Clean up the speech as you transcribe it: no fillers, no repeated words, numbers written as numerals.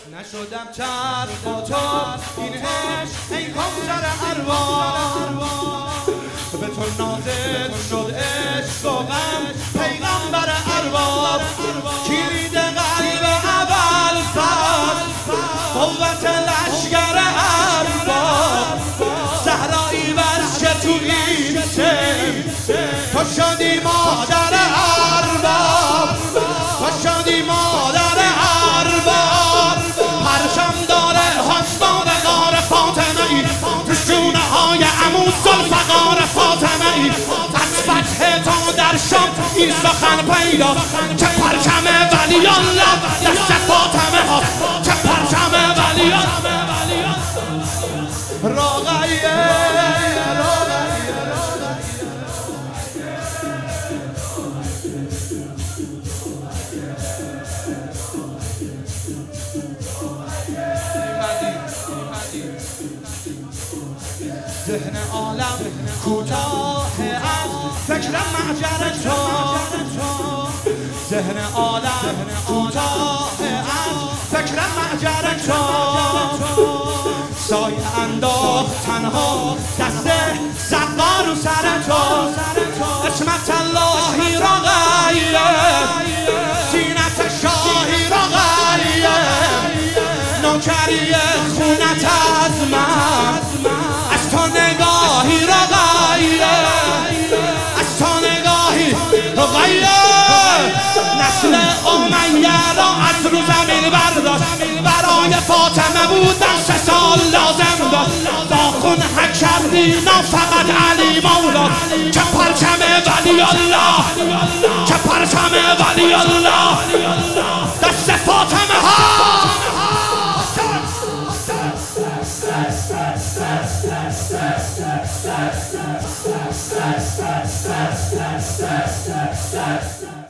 نشدم چرخ با تو این عشق ای کوثر ارواح، به تو نازل شد عشق و غم پیغمبر ارواح. کلید قلب اول فصل قوت لشکر ارباب، صحرایی بس که تو این تو شدی مادر ارباب، تو شدی مادر ارباب. پرچم داره حسبان غار فاطمه ای، تو شونه های عمو ذوالفقار فاطمه ای. از فتح تا در شام این سخن پیدا که پرچم ولی الله دست فاطمه ها، که پرچم ولی راقیه ذهن عالم کوتاه از فکر معجر تو، ذهن عالم کوتاه از فکر معجر تو. سایه انداخت تنها دست سقا رو سر تو، اسمت اللهی را غیره زینت شاهی را غیره، نوکری خونت از من از تو نگاهی را غیره، از تو نگاهی را غیره. نسل امیه را از رو زمین برداشت، برای فاطمه بودن 3 سال لازم داشت. با خون حک کردی نه فقط علی مولا، که پرچم ولی الله، که پرچم ولی الله دست فاطمه ها.